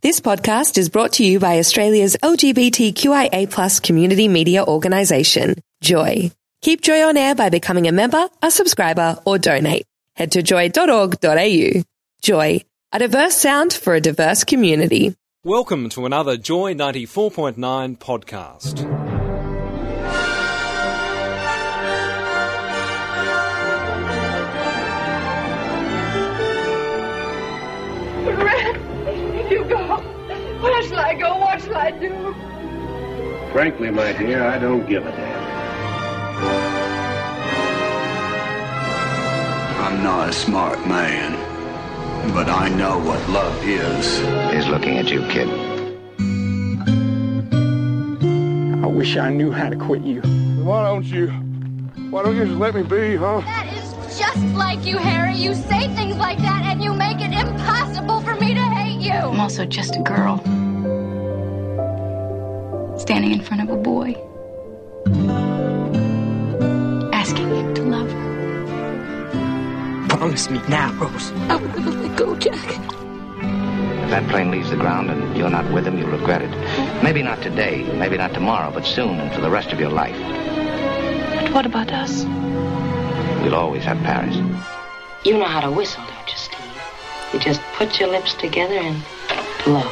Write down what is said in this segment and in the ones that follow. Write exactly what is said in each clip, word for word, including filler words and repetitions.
This podcast is brought to you by Australia's L G B T Q I A plus community media organisation, Joy. Keep Joy on air by becoming a member, a subscriber, or donate. Head to joy dot org dot a u. Joy, a diverse sound for a diverse community. Welcome to another Joy ninety-four point nine podcast. You go. Where shall I go? What shall I do? Frankly, my dear, I don't give a damn. I'm not a smart man, but I know what love is. He's looking at you, kid. I wish I knew how to quit you. Why don't you? Why don't you just let me be, huh? That is just like you, Harry. You say things like that and you make it impossible for me to hate you. I'm also just a girl standing in front of a boy asking him to love her. Promise me now, Rose. I will never let go, Jack. If that plane leaves the ground and you're not with him, you'll regret it. Maybe not today, maybe not tomorrow, but soon and for the rest of your life. But what about us? We'll always have Paris. You know how to whistle, don't you, Steve? You just put your lips together and blow.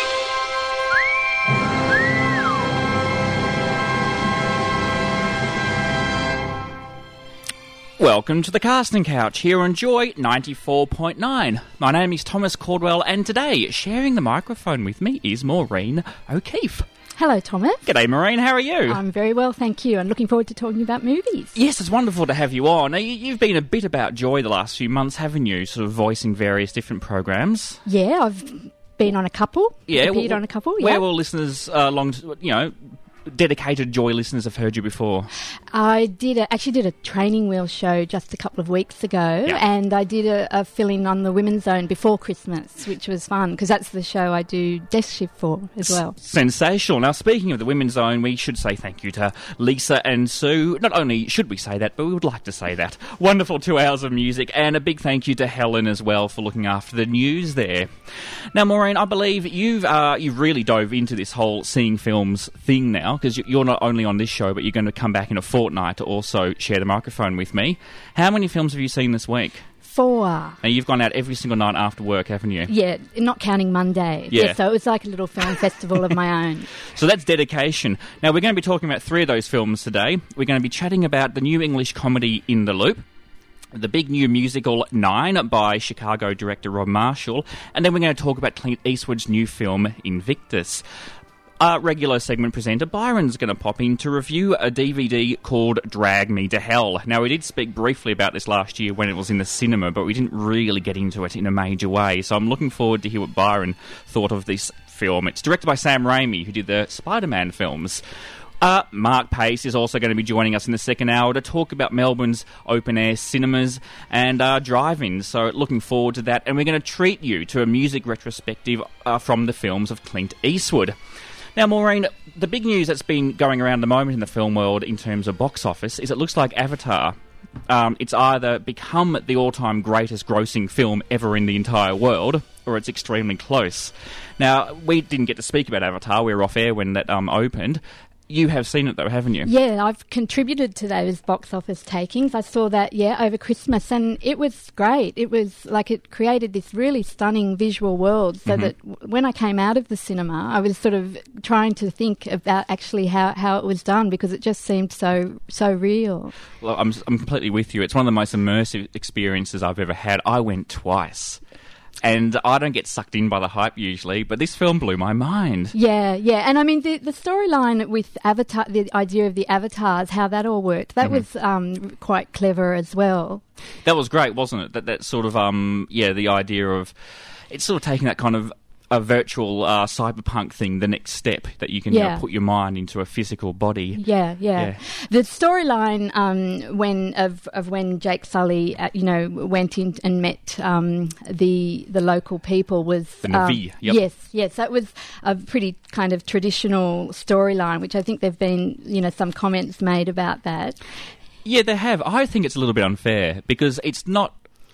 Welcome to the Casting Couch here on Joy ninety-four point nine. My name is Thomas Caldwell, and today, sharing the microphone with me is Maureen O'Keefe. Hello, Thomas. G'day, Maureen. How are you? I'm very well, thank you. I'm looking forward to talking about movies. Yes, it's wonderful to have you on. Now, you, you've been a bit about Joy the last few months, haven't you? Sort of voicing various different programs. Yeah, I've been on a couple. Yeah, appeared well, on a couple. Where yeah. will listeners, uh, long, you know, dedicated Joy listeners have heard you before? I did a, actually did a training wheel show just a couple of weeks ago, yeah. and I did a, a fill-in on the Women's Zone before Christmas, which was fun, because that's the show I do desk shift for as well. S- sensational. Now, speaking of the Women's Zone, we should say thank you to Lisa and Sue. Not only should we say that, but we would like to say that. Wonderful two hours of music, and a big thank you to Helen as well for looking after the news there. Now, Maureen, I believe you've uh, you've really dove into this whole seeing films thing now, because you're not only on this show, but you're going to come back in a fortnight to also share the microphone with me. How many films have you seen this week? Four. Now, you've gone out every single night after work, haven't you? Yeah, not counting Monday. Yeah. yeah so it was like a little film festival of my own. So that's dedication. Now, we're going to be talking about three of those films today. We're going to be chatting about the new English comedy In the Loop, the big new musical Nine by Chicago director Rob Marshall, and then we're going to talk about Clint Eastwood's new film Invictus. Our regular segment presenter Byron's going to pop in to review a D V D called Drag Me to Hell. Now, we did speak briefly about this last year when it was in the cinema, but we didn't really get into it in a major way, so I'm looking forward to hear what Byron thought of this film. It's directed by Sam Raimi, who did the Spider-Man films. Uh, Mark Pace is also going to be joining us in the second hour to talk about Melbourne's open-air cinemas and uh, drive-ins, so looking forward to that. And we're going to treat you to a music retrospective uh, from the films of Clint Eastwood. Now, Maureen, the big news that's been going around at the moment in the film world in terms of box office is it looks like Avatar, um, it's either become the all-time greatest grossing film ever in the entire world, or it's extremely close. Now, we didn't get to speak about Avatar. We were off air when that um, opened. You have seen it, though, haven't you? Yeah, I've contributed to those box office takings. I saw that, yeah, over Christmas, and it was great. It was like it created this really stunning visual world, so mm-hmm. that w- when I came out of the cinema, I was sort of trying to think about actually how, how it was done, because it just seemed so so real. Well, I'm, I'm completely with you. It's one of the most immersive experiences I've ever had. I went twice. And I don't get sucked in by the hype usually, but this film blew my mind. Yeah, yeah. And I mean, the, the storyline with Avatar, the idea of the avatars, how that all worked, that mm-hmm. was um, quite clever as well. That was great, wasn't it? That that sort of, um, yeah, the idea of, it's sort of taking that kind of a virtual uh, cyberpunk thing, the next step, that you can yeah. you know, put your mind into a physical body. Yeah, yeah. yeah. The storyline um, when of of when Jake Sully, uh, you know, went in and met um, the the local people was the Na'vi. Um, yep. Yes, yes. That was a pretty kind of traditional storyline, which I think there've been, you know, some comments made about that. Yeah, they have. I think it's a little bit unfair because it's not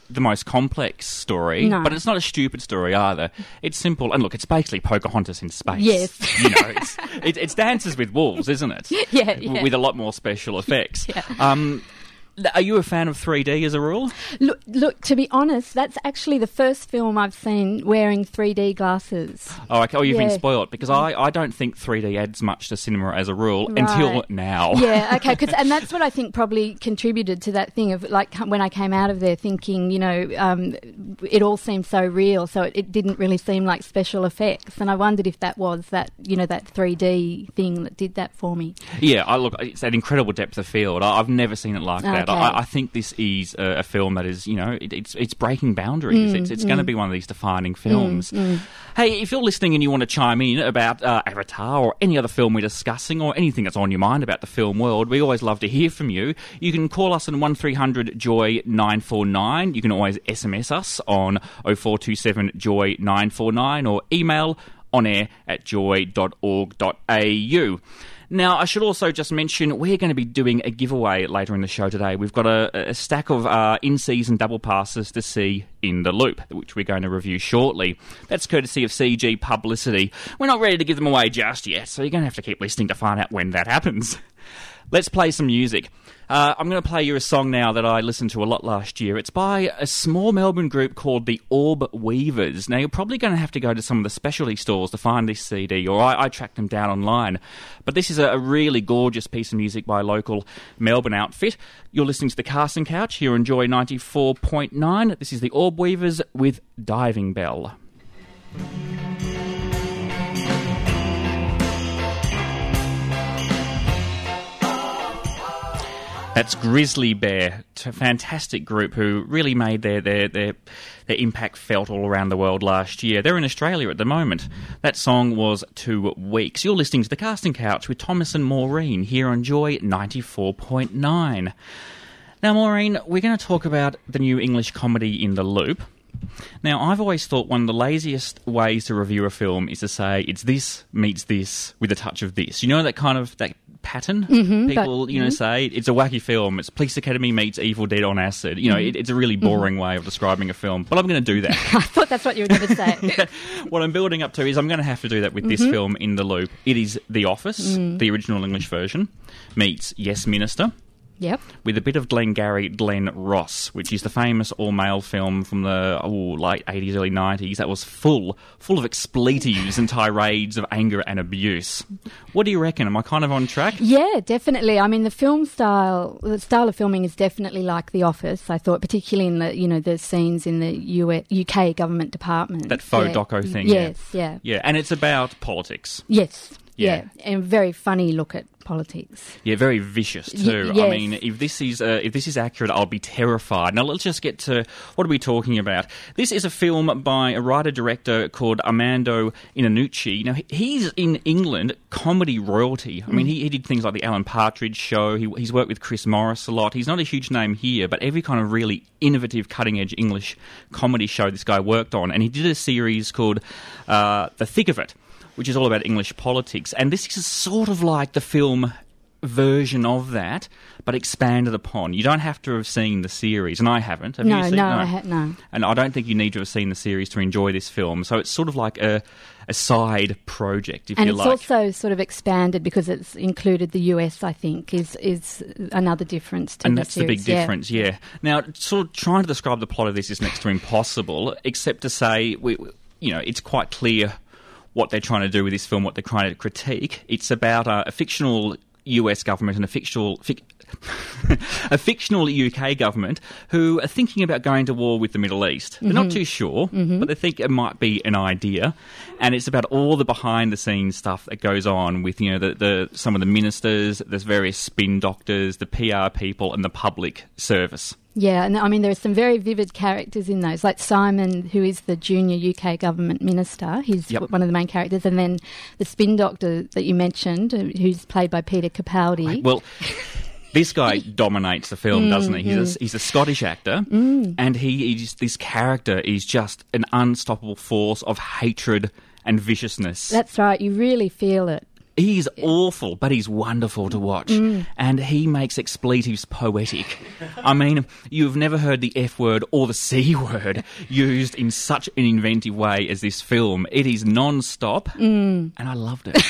the most complex story, No. but it's not a stupid story either. It's simple, and look, it's basically Pocahontas in space. Yes. You know, it's, it, it's Dances with Wolves, isn't it? Yeah, W- yeah. With a lot more special effects. Yeah. Um, are you a fan of three D as a rule? Look, look, to be honest, that's actually the first film I've seen wearing three D glasses. Oh, okay. Oh, you've Yeah. been spoilt, because I, I don't think three D adds much to cinema as a rule until Right. now. Yeah, okay, 'cause, and that's what I think probably contributed to that thing of, like, when I came out of there thinking, you know, um, it all seemed so real, so it, it didn't really seem like special effects, and I wondered if that was that, you know, that three D thing that did that for me. Yeah, I look, it's that incredible depth of field. I, I've never seen it like that. Okay. I, I think this is a, a film that is, you know, it, it's it's breaking boundaries. Mm, it's it's mm. going to be one of these defining films. Mm, mm. Hey, if you're listening and you want to chime in about uh, Avatar or any other film we're discussing or anything that's on your mind about the film world, we always love to hear from you. You can call us on one three hundred joy nine four nine. You can always S M S us on oh four two seven joy nine four nine or email on air at joy dot org dot a u. Now, I should also just mention we're going to be doing a giveaway later in the show today. We've got a, a stack of uh, in-season double passes to see In the Loop, which we're going to review shortly. That's courtesy of C G Publicity. We're not ready to give them away just yet, so you're going to have to keep listening to find out when that happens. Let's play some music. Uh, I'm going to play you a song now that I listened to a lot last year. It's by a small Melbourne group called the Orb Weavers. Now, you're probably going to have to go to some of the specialty stores to find this C D, or I, I tracked them down online. But this is a, a really gorgeous piece of music by a local Melbourne outfit. You're listening to The Casting Couch here on Joy ninety-four point nine. This is the Orb Weavers with Diving Bell. That's Grizzly Bear, a fantastic group who really made their, their, their, their impact felt all around the world last year. They're in Australia at the moment. That song was Two Weeks. You're listening to The Casting Couch with Thomas and Maureen here on Joy ninety-four point nine. Now, Maureen, we're going to talk about the new English comedy In the Loop. Now, I've always thought one of the laziest ways to review a film is to say it's this meets this with a touch of this. You know that kind of that pattern? Mm-hmm, People, but, you know, mm-hmm. say it's a wacky film. It's Police Academy meets Evil Dead on acid. You know, Mm-hmm. it, it's a really boring way of describing a film. But I'm going to do that. I thought that's what you were going to say. Yeah. What I'm building up to is I'm going to have to do that with this Mm-hmm. film In the Loop. It is The Office, Mm. the original English version, meets Yes Minister, Yep. with a bit of Glengarry Glen Ross, which is the famous all-male film from the oh, late eighties, early nineties that was full, full of expletives and tirades of anger and abuse. What do you reckon? Am I kind of on track? Yeah, definitely. I mean, the film style, the style of filming is definitely like The Office. I thought, particularly in the, you know, the scenes in the U S, U K government department. That faux yeah. doco thing. Yes, yeah. yeah. Yeah, and it's about politics. Yes, Yeah. yeah. And very funny look at politics. Yeah, very vicious too. Y- yes. I mean, if this is uh, if this is accurate, I'll be terrified. Now let's just get to what are we talking about? This is a film by a writer-director called Armando Iannucci. Now he- he's in England comedy royalty. I mean, he, he did things like the Alan Partridge Show. He, he's worked with Chris Morris a lot. He's not a huge name here, but every kind of really innovative, cutting-edge English comedy show this guy worked on, and he did a series called uh, The Thick of It, which is all about English politics. And this is sort of like the film version of that, but expanded upon. You don't have to have seen the series, and I haven't. Have no, you seen no, no. I ha- no. And I don't think you need to have seen the series to enjoy this film. So it's sort of like a, a side project, if and you it's like. also sort of expanded because it's included the U S, I think, is is another difference to and the that's series. the big difference, yeah. yeah. Now, sort of trying to describe the plot of this is next to impossible, except to say, we, you know, it's quite clear what they're trying to do with this film, what they're trying to critique. It's about uh, a fictional U S government and a fictional fic- a fictional U K government who are thinking about going to war with the Middle East. They're Mm-hmm. not too sure, Mm-hmm. but they think it might be an idea. And it's about all the behind-the-scenes stuff that goes on with, you know, the, the some of the ministers, there's various spin doctors, the P R people, and the public service. Yeah, and I mean, there are some very vivid characters in those, like Simon, who is the junior U K government minister. He's Yep. one of the main characters. And then the spin doctor that you mentioned, uh, who's played by Peter Capaldi. Well, this guy dominates the film, Mm, doesn't he? He's, mm. a, he's a Scottish actor, Mm. and he is, this character is just an unstoppable force of hatred and viciousness. That's right, you really feel it. He's awful, but he's wonderful to watch. Mm. And he makes expletives poetic. I mean, you've never heard the F word or the C word used in such an inventive way as this film. It is non-stop, Mm. and I loved it.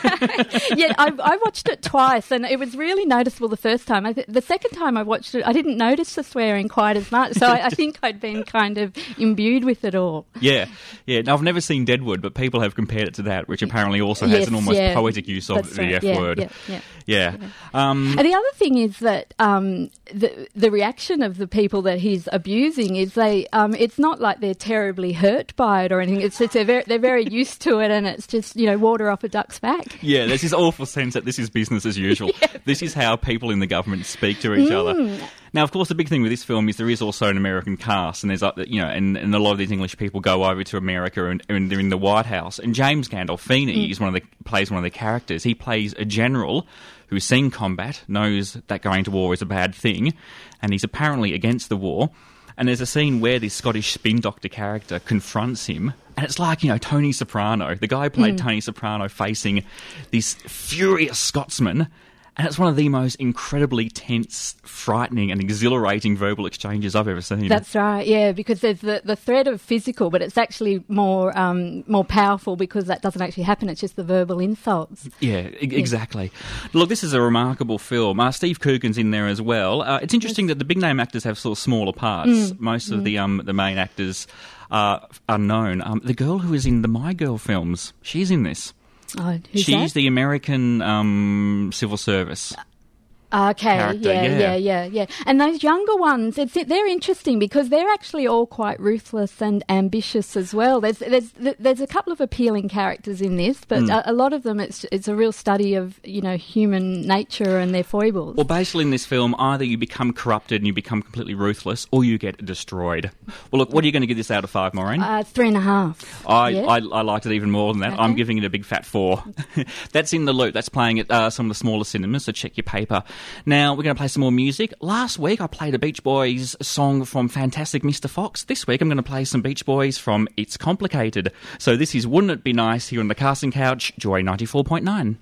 yeah, I, I watched it twice, and it was really noticeable the first time. I th- the second time I watched it, I didn't notice the swearing quite as much, so I, I think I'd been kind of imbued with it all. Yeah, yeah. Now, I've never seen Deadwood, but people have compared it to that, which apparently also has Yes, an almost yeah. poetic use of That's the right. F Yeah, word. yeah, yeah. Yeah. Um, And the other thing is that um, the the reaction of the people that he's abusing is they um, it's not like they're terribly hurt by it or anything. It's just they're very, they're very used to it, and it's just, you know, water off a duck's back. yeah, there's this awful sense that this is business as usual. Yeah. This is how people in the government speak to each Mm. other. Now, of course, the big thing with this film is there is also an American cast, and there's, uh, you know, and, and a lot of these English people go over to America, and, and they're in the White House. And James Gandolfini Mm. is one of the plays one of the characters. He plays a general who's seen combat, knows that going to war is a bad thing, and he's apparently against the war. And there's a scene where this Scottish spin doctor character confronts him, and it's like, you know, Tony Soprano. The guy who played Mm. Tony Soprano facing this furious Scotsman. And it's one of the most incredibly tense, frightening and exhilarating verbal exchanges I've ever seen. That's right, yeah, because there's the, the threat of physical, but it's actually more um, more powerful because that doesn't actually happen. It's just the verbal insults. Yeah, e- exactly. Look, this is a remarkable film. Uh, Steve Coogan's in there as well. Uh, it's interesting that the big-name actors have sort of smaller parts. Mm, Most of mm. the um, the main actors are unknown. Um, the girl who is in the My Girl films, she's in this. Oh, who's She's that? the American um, civil service. Okay, character, yeah, yeah. yeah, yeah, yeah. And those younger ones, it's they're interesting because they're actually all quite ruthless and ambitious as well. There's there's there's a couple of appealing characters in this, but Mm. a, a lot of them it's it's a real study of, you know, human nature and their foibles. Well, basically in this film, either you become corrupted and you become completely ruthless, or you get destroyed. Well, look, what are you going to give this out of five, Maureen? Uh, three and a half. I, yeah. I, I liked it even more than that. Okay. I'm giving it a big fat four. That's in the Loop. That's playing at uh, some of the smaller cinemas, so check your paper. Now, we're going to play some more music. Last week, I played a Beach Boys song from Fantastic Mister Fox. This week, I'm going to play some Beach Boys from It's Complicated. So this is Wouldn't It Be Nice here on the Casting Couch, Joy ninety-four point nine.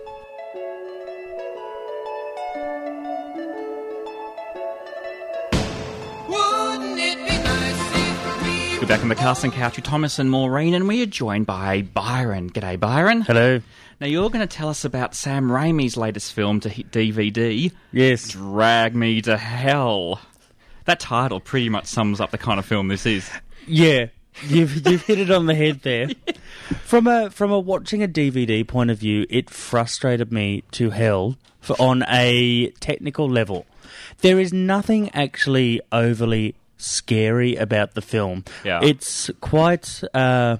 We're back on the Casting Couch with Thomas and Maureen, and we are joined by Byron. G'day, Byron. Hello. Now, you're going to tell us about Sam Raimi's latest film to hit D V D. Yes. Drag Me to Hell. That title pretty much sums up the kind of film this is. Yeah, you've you've hit it on the head there. From a from a watching a D V D point of view, it frustrated me to hell for, on a technical level. There is nothing actually overly scary about the film. Yeah. It's quite uh,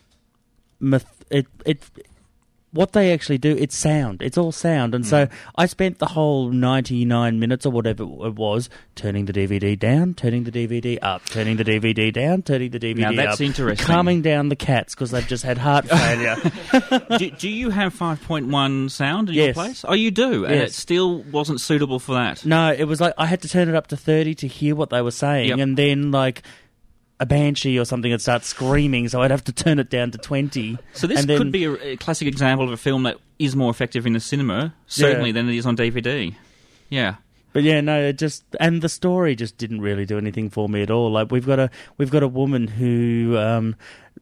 myth- it it. What they actually do, it's sound. It's all sound. And mm. so I spent the whole ninety-nine minutes or whatever it was turning the D V D down, turning the D V D up, turning the D V D down, turning the D V D up. Now, that's interesting. Calming down the cats because they've just had heart failure. do, do you have five point one sound in yes. your place? Oh, you do? And yes. it still wasn't suitable for that? No, it was like I had to turn it up to thirty to hear what they were saying. Yep. And then, like, a banshee or something would start screaming, so I'd have to turn it down to twenty. So this and then, could be a, a classic example of a film that is more effective in the cinema, certainly, yeah. than it is on D V D. Yeah. But yeah, no, it just and the story just didn't really do anything for me at all. Like we've got a we've got a woman who um,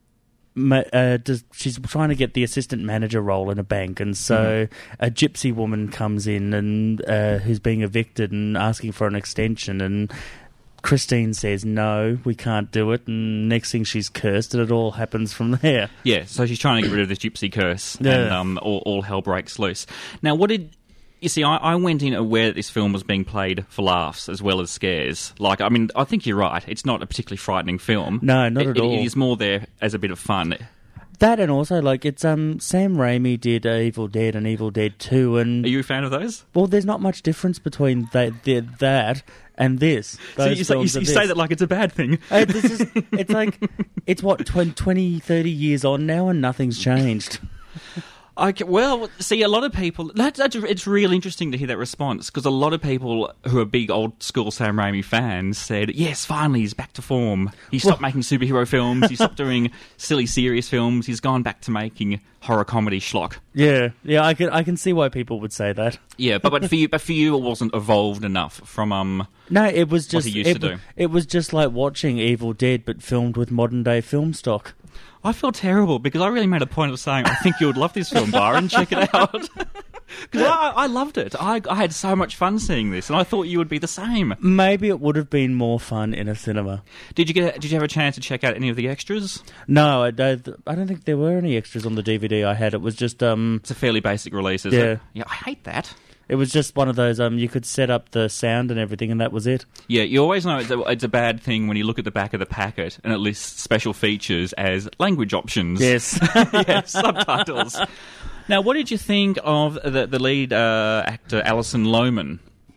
ma- uh, does, she's trying to get the assistant manager role in a bank, and so mm. a gypsy woman comes in and uh, who's being evicted and asking for an extension, and Christine says, no, we can't do it, and next thing she's cursed, and it all happens from there. Yeah, so she's trying to get rid of this gypsy curse, yeah. and um, all, all hell breaks loose. Now, what did... You see, I, I went in aware that this film was being played for laughs as well as scares. Like, I mean, I think you're right. It's not a particularly frightening film. No, not it, at all. It is more there as a bit of fun. That and also, like, it's um Sam Raimi did uh, Evil Dead and Evil Dead two, and... Are you a fan of those? Well, there's not much difference between that, the, that and this. So you, say, you, you say that like it's a bad thing. Uh, this is, it's like, it's what, twenty, thirty years on now and nothing's changed. Okay, well, see, a lot of people... That's, that's, it's really interesting to hear that response, because a lot of people who are big old-school Sam Raimi fans said, yes, finally, he's back to form. He stopped making superhero films, he stopped doing silly, serious films, he's gone back to making horror comedy schlock. Yeah, yeah, I can I can see why people would say that. Yeah, but, but for you, but for you, it wasn't evolved enough from um. No, it was just what he used it, to do. It was just like watching Evil Dead, but filmed with modern day film stock. I feel terrible because I really made a point of saying I think you would love this film, Byron. Check it out. Because I, I loved it. I, I had so much fun seeing this, and I thought you would be the same. Maybe it would have been more fun in a cinema. Did you get? Did you have a chance to check out any of the extras? No, I don't, I don't think there were any extras on the D V D I had. It was just um. It's a fairly basic release, isn't yeah. it? Yeah, I hate that. It was just one of those, um, you could set up the sound and everything, and that was it. Yeah, you always know it's a, it's a bad thing when you look at the back of the packet and it lists special features as language options. Yes. Yeah, subtitles. Now, what did you think of the, the lead uh, actor, Alison Lohman?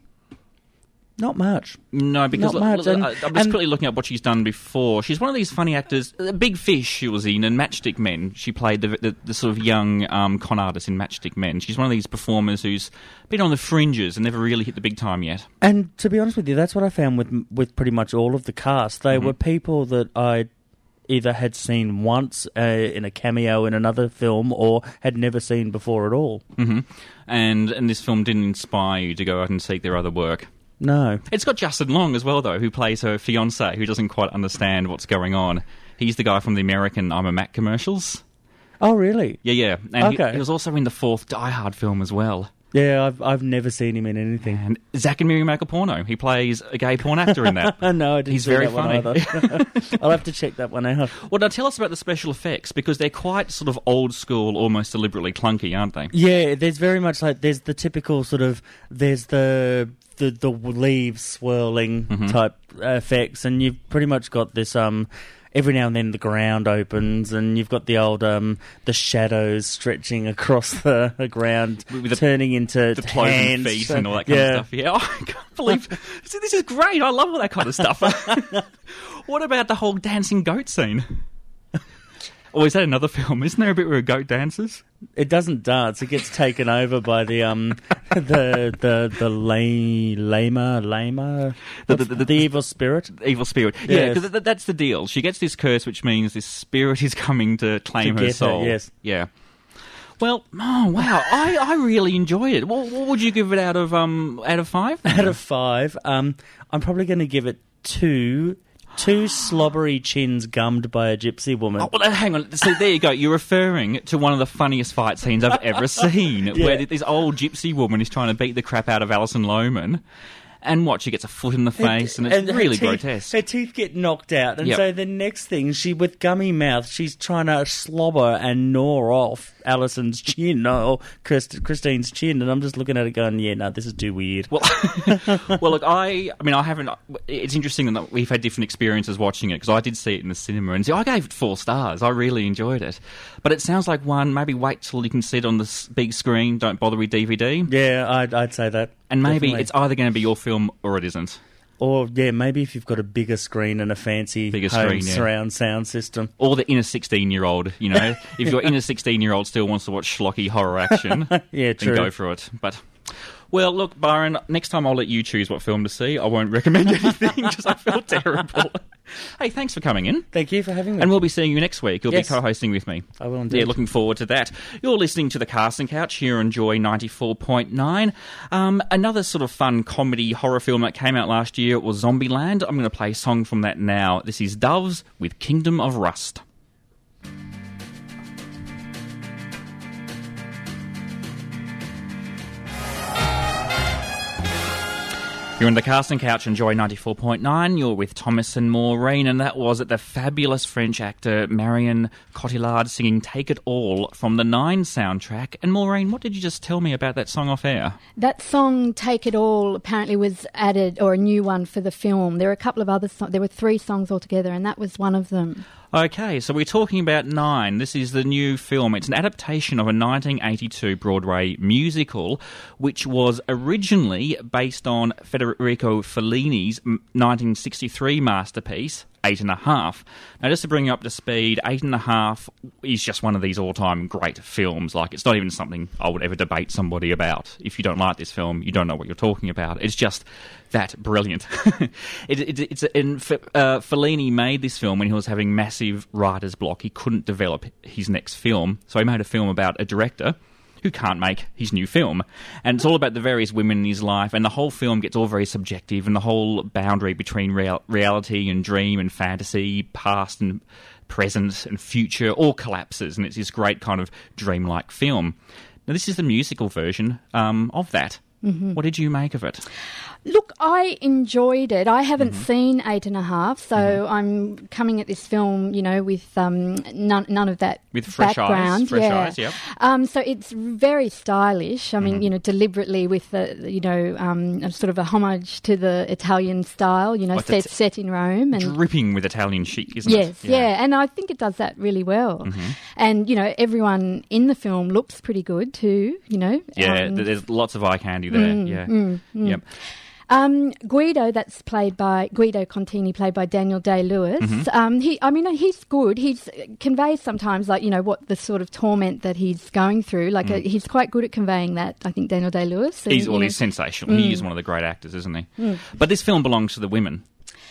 Not much. No, because Not much. l- And, I, I'm just and quickly looking at what she's done before. She's one of these funny actors. Uh, Big Fish she was in, and Matchstick Men. She played the, the, the sort of young um, con artist in Matchstick Men. She's one of these performers who's been on the fringes and never really hit the big time yet. And to be honest with you, that's what I found with with pretty much all of the cast. They Mm-hmm. were people that I either had seen once uh, in a cameo in another film or had never seen before at all. Mm-hmm. And and this film didn't inspire you to go out and seek their other work. No. It's got Justin Long as well, though, who plays her fiancé, who doesn't quite understand what's going on. He's the guy from the American I'm a Mac commercials. Oh, really? Yeah, yeah. And Okay. he, he was also in the fourth Die Hard film as well. Yeah, I've I've never seen him in anything. And Zack and Miri Make a Porno. He plays a gay porn actor in that. No, I didn't He's see very that one funny. either. I'll have to check that one out. Well, now tell us about the special effects, because they're quite sort of old school, almost deliberately clunky, aren't they? Yeah, there's very much like, there's the typical sort of, there's the the, the leaves swirling Mhm. type effects, and you've pretty much got this, um, every now and then the ground opens, and you've got the old, um, the shadows stretching across the, the ground, With the- turning into The cloven hands. feet and all that kind yeah. of stuff. Yeah, oh, I can't believe... See, this is great. I love all that kind of stuff. What about the whole dancing goat scene? Or is that another film? Isn't there a bit where a goat dances? It doesn't dance. It gets taken over by the um the the the lay, lama lama The- the, the- the, the- evil spirit. Evil spirit. Yeah, Yes. because th- that's the deal. She gets this curse, which means this spirit is coming to claim To her get her, soul. yes. Yeah. Well, oh wow, I, I really enjoyed it. What, what would you give it out of um out of five? Out of five, um, I'm probably going to give it two. Two slobbery chins gummed by a gypsy woman. Oh, well, hang on. See, there you go. You're referring to one of the funniest fight scenes I've ever seen, Yeah. where this old gypsy woman is trying to beat the crap out of Alison Lohman. And what, she gets a foot in the face, and, it's her really teeth- grotesque. Her teeth get knocked out, and Yep. so the next thing, she with gummy mouth, she's trying to slobber and gnaw off Alison's chin, no, Christ- Christine's chin, and I'm just looking at it going, yeah, no, this is too weird. Well, well, look, I, I mean, I haven't. It's interesting that we've had different experiences watching it, because I did see it in the cinema, and see, I gave it four stars. I really enjoyed it, but it sounds like one. Maybe wait till you can see it on the s- big screen. Don't bother with D V D. Yeah, I'd, I'd say that. And maybe Definitely. it's either going to be your film or it isn't. Or, yeah, maybe if you've got a bigger screen and a fancy Bigger home screen, yeah. surround sound system. Or the inner sixteen-year-old, you know. If your inner sixteen-year-old still wants to watch schlocky horror action, Yeah, then true. go for it. But, well, look, Byron, next time I'll let you choose what film to see. I won't recommend anything because I feel terrible. Hey, thanks for coming in. Thank you for having me. And we'll be seeing you next week. You'll Yes. be co-hosting with me. I will indeed. Yeah, looking forward to that. You're listening to The Casting Couch here on Joy ninety-four point nine. Um, another sort of fun comedy horror film that came out last year was Zombieland. I'm going to play a song from that now. This is Doves with Kingdom of Rust. You're on the Casting Couch on Joy ninety-four point nine. You're with Thomas and Maureen, and that was the fabulous French actor Marion Cotillard singing Take It All from the Nine soundtrack. And Maureen, what did you just tell me about that song off air? That song, Take It All, apparently was added, or a new one for the film. There were a couple of other songs. There were three songs altogether, and that was one of them. Okay, so we're talking about Nine. This is the new film. It's an adaptation of a nineteen eighty-two Broadway musical, which was originally based on Federico Fellini's nineteen sixty-three masterpiece, Eight and a Half. Now, just to bring you up to speed, Eight and a Half is just one of these all-time great films. Like, it's not even something I would ever debate somebody about. If you don't like this film, you don't know what you're talking about. It's just that brilliant. it, it, it's and uh, Fellini made this film when he was having massive writer's block. He couldn't develop his next film, so he made a film about a director who can't make his new film. And it's all about the various women in his life, and the whole film gets all very subjective, and the whole boundary between real- reality and dream and fantasy, past and present and future, all collapses, and it's this great kind of dreamlike film. Now, this is the musical version um, of that. Mm-hmm. What did you make of it? Look, I enjoyed it. I haven't mm-hmm. seen Eight and a Half, so mm-hmm. I'm coming at this film, you know, with um, none, none of that with fresh background. eyes. Fresh yeah. eyes, yep. Um, so it's very stylish. I mean, mm-hmm. you know, deliberately with the, you know, um, a sort of a homage to the Italian style, you know, like set, t- set in Rome. And dripping with Italian chic, isn't yes, it? Yes, yeah. yeah, and I think it does that really well. Mm-hmm. And, you know, everyone in the film looks pretty good too, you know. Yeah, um, there's lots of eye candy there, mm, yeah. Mm, mm. Yep. Um, Guido, that's played by Guido Contini, played by Daniel Day-Lewis. Mm-hmm. Um, he, I mean, he's good. He conveys sometimes, like, you know, what the sort of torment that he's going through. Like, mm. a, he's quite good at conveying that. I think Daniel Day-Lewis. He's and, well, know, he's sensational. Mm. He is one of the great actors, isn't he? Mm. But this film belongs to the women.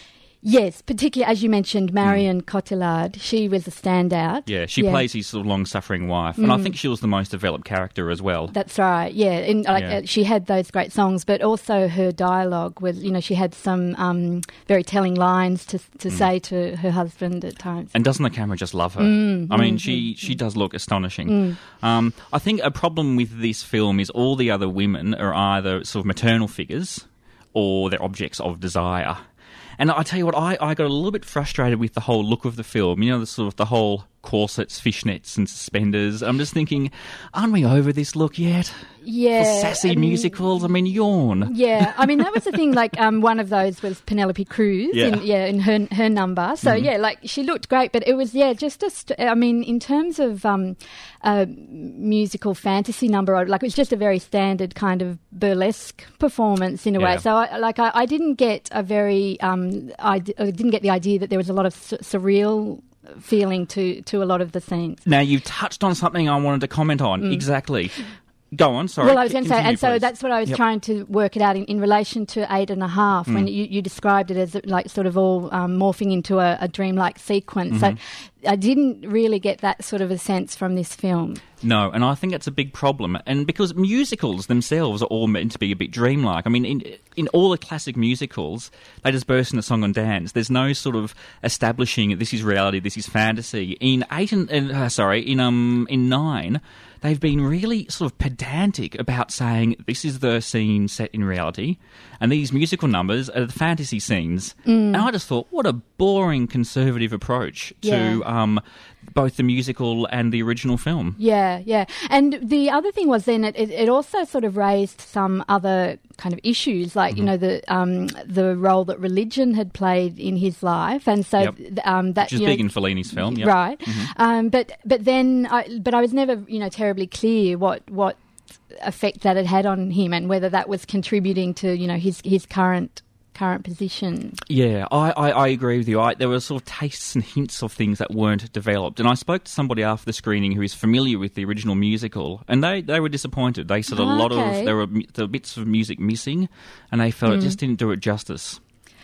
Yes, particularly, as you mentioned, Marion mm. Cotillard. She was a standout. Yeah, she yeah. plays his sort of long-suffering wife. And mm. I think she was the most developed character as well. That's right, yeah. And, like, yeah. uh, she had those great songs, but also her dialogue was, you know, she had some um, very telling lines to to mm. say to her husband at times. And doesn't the camera just love her? Mm, I mean, mm, she, she does look astonishing. Mm. Um, I think a problem with this film is all the other women are either sort of maternal figures or they're objects of desire. And I tell you what, I, I got a little bit frustrated with the whole look of the film. You know, the sort of the whole corsets, fishnets and suspenders. I'm just thinking, aren't we over this look yet? Yeah. For sassy um, musicals? I mean, yawn. Yeah. I mean, that was the thing, like, um, one of those was Penelope Cruz. Yeah. In, yeah, in her her number. So, mm-hmm. yeah, like, she looked great, but it was, yeah, just a, st- I mean, in terms of um, a musical fantasy number, like, it was just a very standard kind of burlesque performance in a yeah. way. So, I, like, I, I didn't get a very, um, I, d- I didn't get the idea that there was a lot of su- surreal feeling to, to a lot of the scenes. Now, you've touched on something I wanted to comment on. Mm. Exactly. Go on, sorry. Well, I was going to say, Continue, and so please. that's what I was yep. trying to work it out in, in relation to Eight and a Half, Mm. when you, you described it as like sort of all um, morphing into a, a dreamlike sequence. Mm-hmm. So I didn't really get that sort of a sense from this film. No, and I think it's a big problem. And because musicals themselves are all meant to be a bit dreamlike. I mean, in in all the classic musicals, they just burst into song and dance. There's no sort of establishing this is reality, this is fantasy. In eight and uh, sorry, in um in nine, they've been really sort of pedantic about saying this is the scene set in reality, and these musical numbers are the fantasy scenes. Mm. And I just thought, what a boring conservative approach to Yeah. um, both the musical and the original film. Yeah, yeah. And the other thing was then it, it, it also sort of raised some other kind of issues, like, mm-hmm. you know, the um, the role that religion had played in his life. And so yep. th- um, that... Which is you big know, in Fellini's film, yep. Right. Mm-hmm. Um, but but then, I, but I was never, you know, terribly clear what, what effect that had had on him and whether that was contributing to, you know, his, his current... current position. Yeah, I, I, I agree with you. I, there were sort of tastes and hints of things that weren't developed. And I spoke to somebody after the screening who is familiar with the original musical, and they, they were disappointed. They said a oh, lot okay. of, there were, there were bits of music missing, and they felt mm. it just didn't do it justice.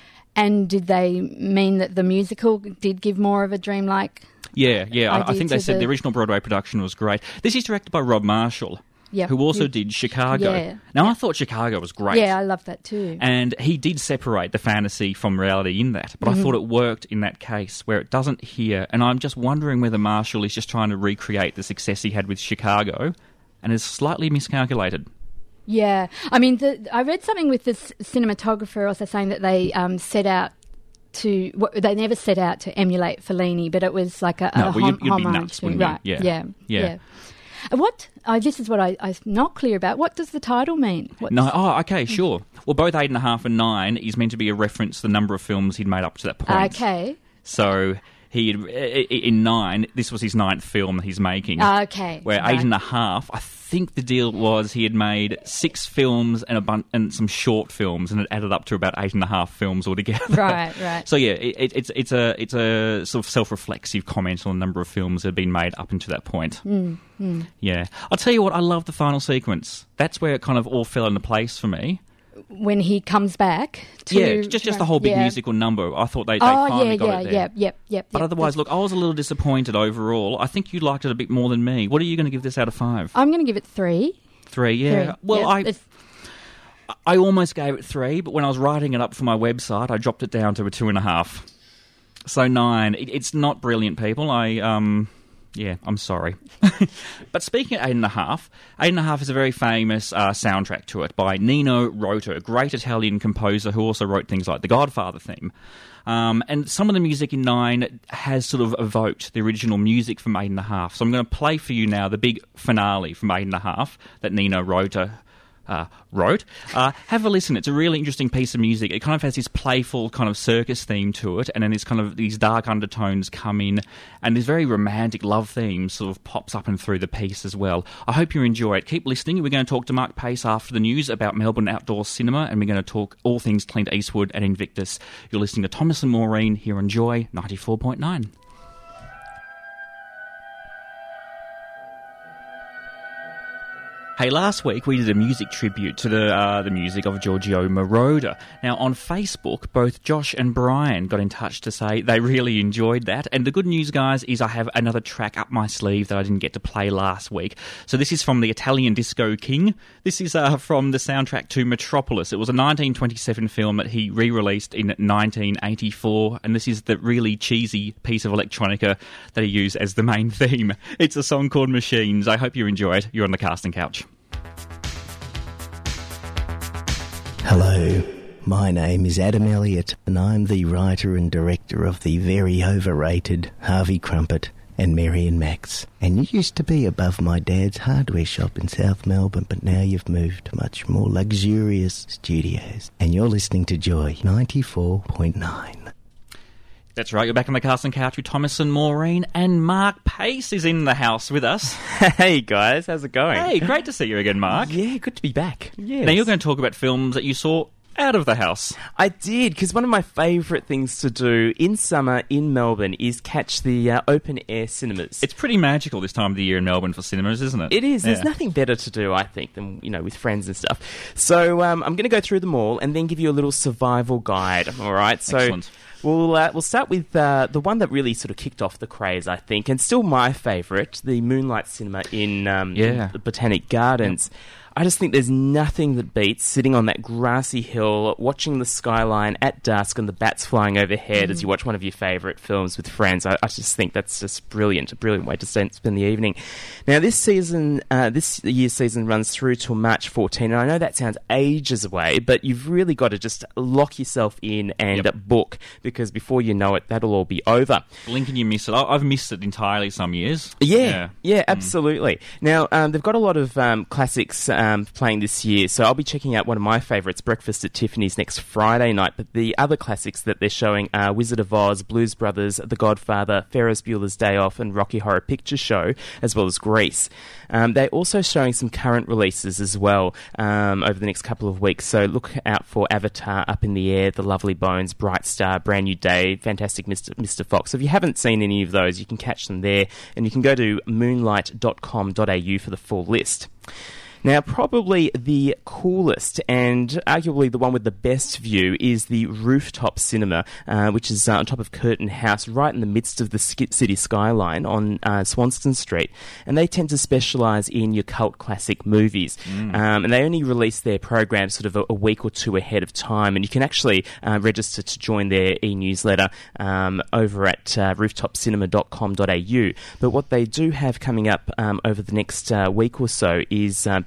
And did they mean that the musical did give more of a dreamlike... Yeah, yeah. I, I think they said the... the original Broadway production was great. This is directed by Rob Marshall. Yep. Who also yep. did Chicago. Yeah. Now, yep. I thought Chicago was great. Yeah, I love that too. And he did separate the fantasy from reality in that. But mm-hmm. I thought it worked in that case where it doesn't here. And I'm just wondering whether Marshall is just trying to recreate the success he had with Chicago and is slightly miscalculated. Yeah. I mean, the, I read something with this cinematographer also saying that they um, set out to... Well, they never set out to emulate Fellini, but it was like a, no, a well, hom- you'd, you'd homage. be nuts, wouldn't right. you? Yeah. Yeah. Yeah. yeah. What, uh, this is what I, I'm not clear about. What does the title mean? What's... No, oh, okay, sure. Well, both Eight and a Half and Nine is meant to be a reference to the number of films he'd made up to that point. Okay. So he had, in Nine, this was his ninth film that he's making. Okay. Where right. eight and a half, I think the deal was he had made six films and a bun- and some short films, and it added up to about eight and a half films altogether. Right, right. So yeah, it, it's it's a it's a sort of self-reflexive comment on the number of films that have been made up until that point. Mm, mm. Yeah, I'll tell you what, I love the final sequence. That's where it kind of all fell into place for me. When he comes back to... Yeah, just just the whole big yeah. musical number. I thought they, they oh, finally yeah, got yeah, it there. yeah, yep, yep. But yep. otherwise, look, I was a little disappointed overall. I think you liked it a bit more than me. What are you going to give this out of five? I'm going to give it three. Three, yeah. Three. Well, yeah, I it's... I almost gave it three, but when I was writing it up for my website, I dropped it down to a two and a half. So nine. It, it's not brilliant, people. I... um. Yeah, I'm sorry. But speaking of Eight and a Half, Eight and a Half is a very famous uh, soundtrack to it by Nino Rota, a great Italian composer who also wrote things like the Godfather theme. Um, and some of the music in Nine has sort of evoked the original music from Eight and a Half. So I'm going to play for you now the big finale from Eight and a Half that Nino Rota Uh, wrote. Uh, have a listen. It's a really interesting piece of music. It kind of has this playful kind of circus theme to it, and then this kind of these dark undertones come in, and this very romantic love theme sort of pops up and through the piece as well. I hope you enjoy it. Keep listening. We're going to talk to Mark Pace after the news about Melbourne outdoor cinema, and we're going to talk all things Clint Eastwood and Invictus. You're listening to Thomas and Maureen here on Joy ninety-four point nine. Hey, last week we did a music tribute to the uh, the music of Giorgio Moroder. Now, on Facebook, both Josh and Brian got in touch to say they really enjoyed that. And the good news, guys, is I have another track up my sleeve that I didn't get to play last week. So this is from the Italian Disco King. This is uh, from the soundtrack to Metropolis. It was a nineteen twenty-seven film that he re-released in nineteen eighty-four. And this is the really cheesy piece of electronica that he used as the main theme. It's a song called Machines. I hope you enjoy it. You're on the casting couch. Hello, my name is Adam Elliott, and I'm the writer and director of the very overrated Harvey Crumpet and Marion Max. And you used to be above my dad's hardware shop in South Melbourne, but now you've moved to much more luxurious studios. And you're listening to Joy ninety-four point nine. That's right, you're back on the casting couch with Thomas and Maureen, and Mark Pace is in the house with us. Hey guys, how's it going? Hey, great to see you again, Mark. Yeah, good to be back. Yes. Now you're going to talk about films that you saw out of the house. I did, because one of my favourite things to do in summer in Melbourne is catch the uh, open-air cinemas. It's pretty magical this time of the year in Melbourne for cinemas, isn't it? It is. Yeah. There's nothing better to do, I think, than, you know, with friends and stuff. So um, I'm going to go through them all and then give you a little survival guide, all right? So Excellent. We'll uh, we'll start with uh, the one that really sort of kicked off the craze, I think, and still my favourite, the Moonlight Cinema in, um, yeah. in the Botanic Gardens. Yep. I just think there's nothing that beats sitting on that grassy hill, watching the skyline at dusk and the bats flying overhead mm. as you watch one of your favourite films with friends. I, I just think that's just brilliant, a brilliant way to spend the evening. Now, this season, uh, this year's season runs through till March fourteenth, and I know that sounds ages away, but you've really got to just lock yourself in and yep. book, because before you know it, that'll all be over. Blink and you miss it. I've missed it entirely some years. Yeah, yeah, yeah absolutely. Mm. Now, um, they've got a lot of um, classics um, playing this year, so I'll be checking out one of my favourites, Breakfast at Tiffany's, next Friday night, but the other classics that they're showing are Wizard of Oz, Blues Brothers, The Godfather, Ferris Bueller's Day Off, and Rocky Horror Picture Show, as well as Grease. Um, they're also showing some current releases as well um, over the next couple of weeks, so look out for Avatar, Up in the Air, The Lovely Bones, Bright Star, Brand New Day, Fantastic Mister Mister Fox. So if you haven't seen any of those, you can catch them there, and you can go to moonlight dot com dot a u for the full list. Now, probably the coolest and arguably the one with the best view is the Rooftop Cinema, uh, which is uh, on top of Curtin House, right in the midst of the city skyline on uh, Swanston Street. And they tend to specialise in your cult classic movies. Mm. Um, and they only release their program sort of a, a week or two ahead of time. And you can actually uh, register to join their e-newsletter um, over at uh, rooftop cinema dot com dot a u. But what they do have coming up um, over the next uh, week or so is uh,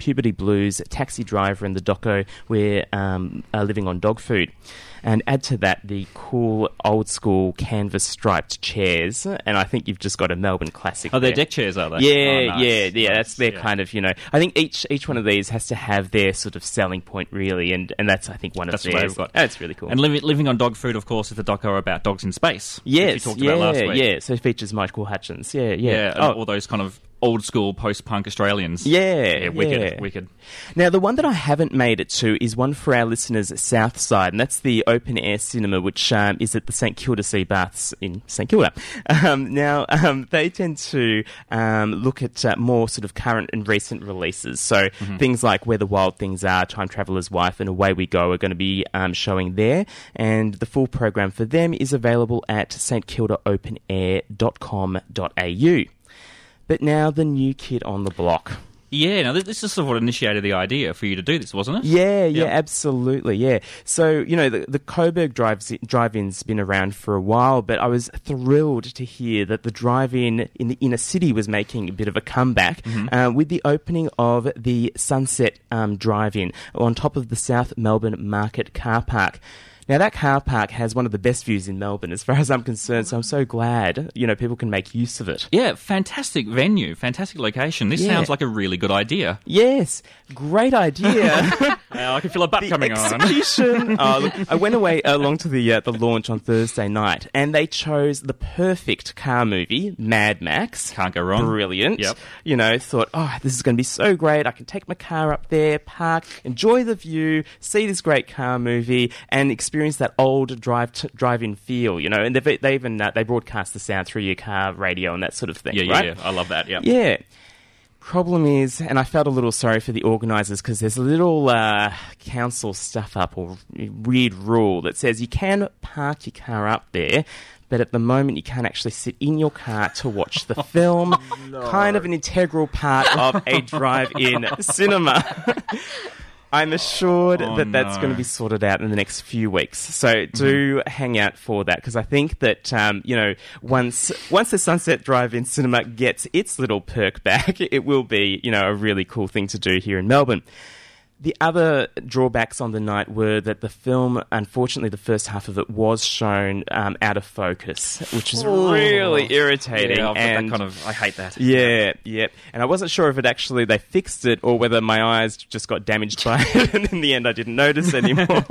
Puberty Blues, Taxi Driver, and the doco We're um, uh, Living on Dog Food. And add to that the cool, old-school canvas-striped chairs, and I think you've just got a Melbourne classic. Oh, they're there. deck chairs, are they? Yeah, oh, nice. yeah, yeah. Nice. That's their yeah. kind of, you know. I think each each one of these has to have their sort of selling point, really, and, and that's I think one of That's theirs. what they've got. That's really cool. And living, living on Dog Food, of course, is the doco about dogs in space. Yes, which we talked yeah, about last week. yeah. So it features Michael Hutchins. Yeah, yeah. Yeah, and oh. all those kind of old school post punk Australians. Yeah, yeah, wicked, yeah. wicked. Now, the one that I haven't made it to is one for our listeners south side, and that's the open air cinema, which um, is at the St Kilda Sea Baths in St Kilda. Um, now, um, they tend to um, look at uh, more sort of current and recent releases. So Mm-hmm. things like Where the Wild Things Are, Time Traveller's Wife, and Away We Go are going to be um, showing there. And the full program for them is available at s t kilda open air dot com dot a u. But now the new kid on the block. Yeah, now this is sort of what initiated the idea for you to do this, wasn't it? Yeah, yeah, Yep. absolutely, yeah. So, you know, the, the Coburg drives, drive-in's been around for a while, but I was thrilled to hear that the drive-in in the inner city was making a bit of a comeback Mhm. uh, with the opening of the Sunset um, Drive-in on top of the South Melbourne Market car park. Now, that car park has one of the best views in Melbourne, as far as I'm concerned, so I'm so glad, you know, people can make use of it. Yeah, fantastic venue, fantastic location. This Yeah. sounds like a really good idea. Yes, great idea. Uh, I can feel a butt the coming on. execution. oh, look, I went away along to the uh, the launch on Thursday night, and they chose the perfect car movie, Mad Max. Can't go wrong. Brilliant. Yep. You know, thought, oh, this is going to be so great. I can take my car up there, park, enjoy the view, see this great car movie, and experience that old drive t- drive-in feel. You know, and they they even uh, they broadcast the sound through your car radio and that sort of thing. Yeah, yeah, right? yeah. I love that. Yeah. Yeah. Problem is, and I felt a little sorry for the organisers because there's a little uh, council stuff up or weird rule that says you can park your car up there, but at the moment you can't actually sit in your car to watch the film. No. Kind of an integral part of a drive-in cinema. I'm assured Oh, that that's no. going to be sorted out in the next few weeks. So do Mm-hmm. hang out for that, because I think that, um, you know, once once the Sunset Drive-In Cinema gets its little perk back, it will be, you know, a really cool thing to do here in Melbourne. The other drawbacks on the night were that the film, unfortunately, the first half of it was shown um, out of focus, which is Oh. really irritating. Yeah, I've got that and kind of, I hate that. yeah, yeah. And I wasn't sure if it actually, they fixed it or whether my eyes just got damaged by it, and in the end I didn't notice anymore.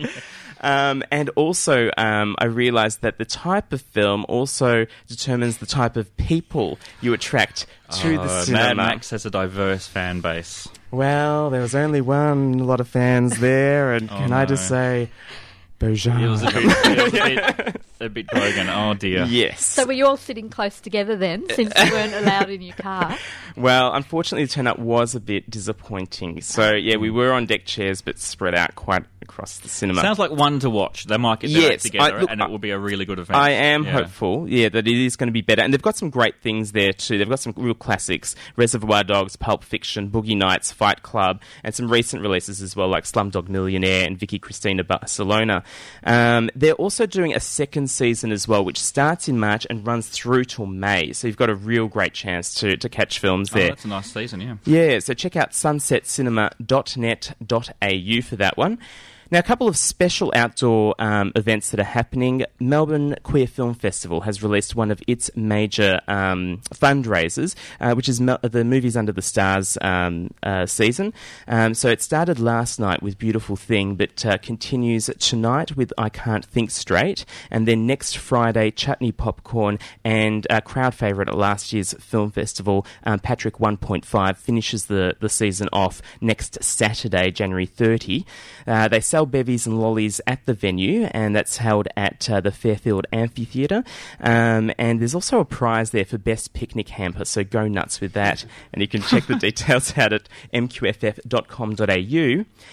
Um, and also, um, I realised that the type of film also determines the type of people you attract to Oh, the cinema. Mad Max has a diverse fan base. Well, there was only one lot of fans there, and Oh, can I no. just say, Bojan. It was a bit, it was a bit, a bit broken. Oh dear. Yes. So were you all sitting close together then, since you weren't allowed in your car? Well, unfortunately, the turnout was a bit disappointing. So, yeah, we were on deck chairs, but spread out quite across the cinema. Sounds like one to watch. They might get their Yes, act together, I- look, and it will be a really good event. I am Yeah. hopeful, yeah, that it is going to be better. And they've got some great things there too. They've got some real classics, Reservoir Dogs, Pulp Fiction, Boogie Nights, Fight Club, and some recent releases as well, like Slumdog Millionaire and Vicky Cristina Barcelona. Um, they're also doing a second season as well, which starts in March and runs through till May. So you've got a real great chance to, to catch films Oh, there. that's a nice season, yeah. Yeah, so check out sunset cinema dot net dot a u for that one. Now, a couple of special outdoor um, events that are happening. Melbourne Queer Film Festival has released one of its major um, fundraisers, uh, which is Mel- the Movies Under the Stars um, uh, season. Um, so it started last night with Beautiful Thing, but uh, continues tonight with I Can't Think Straight, and then next Friday, Chutney Popcorn, and uh, crowd favourite at last year's film festival, um, Patrick one point five, finishes the, the season off next Saturday, January thirtieth. Uh, they sell bevies and lollies at the venue, and that's held at uh, the Fairfield Amphitheatre. Um, and there's also a prize there for Best Picnic Hamper, so go nuts with that. And you can check the details out at m q f f dot com dot a u.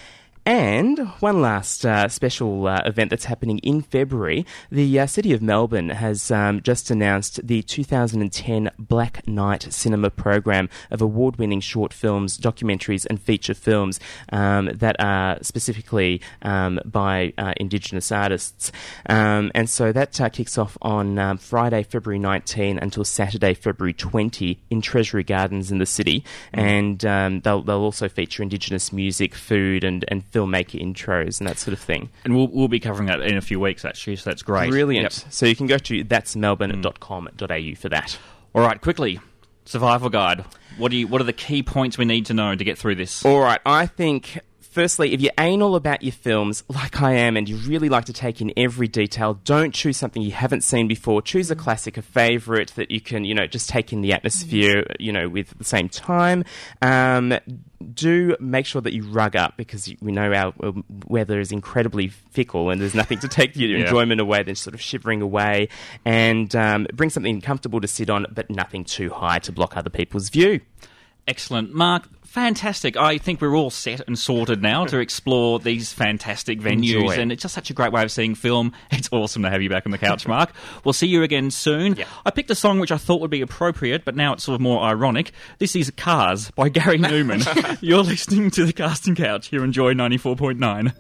And one last uh, special uh, event that's happening in February. The uh, City of Melbourne has um, just announced the two thousand ten Black Night Cinema program of award-winning short films, documentaries and feature films um, that are specifically um, by uh, Indigenous artists. Um, and so that uh, kicks off on um, Friday, February nineteenth until Saturday, February twentieth in Treasury Gardens in the city. And um, they'll, they'll also feature Indigenous music, food and, and filmmaker intros and that sort of thing. And we'll, we'll be covering that in a few weeks, actually, so that's great. Brilliant. Yep. So you can go to that's melbourne dot com dot a u for that. All right, quickly, survival guide. What do you? What are the key points we need to know to get through this? All right, I think... Firstly, if you're anal about your films, like I am, and you really like to take in every detail, don't choose something you haven't seen before. Choose a classic, a favourite that you can, you know, just take in the atmosphere, you know, with at the same time. Um, do make sure that you rug up, because we know our weather is incredibly fickle and there's nothing to take your yeah. enjoyment away than sort of shivering away. And um, bring something comfortable to sit on, but nothing too high to block other people's view. Excellent. Mark, fantastic. I think we're all set and sorted now to explore these fantastic venues. Enjoy. And it's just such a great way of seeing film. It's awesome to have you back on the couch, Mark. We'll see you again soon. Yeah. I picked a song which I thought would be appropriate, but now it's sort of more ironic. This is Cars by Gary Newman. You're listening to The Casting Couch here on Joy ninety-four point nine.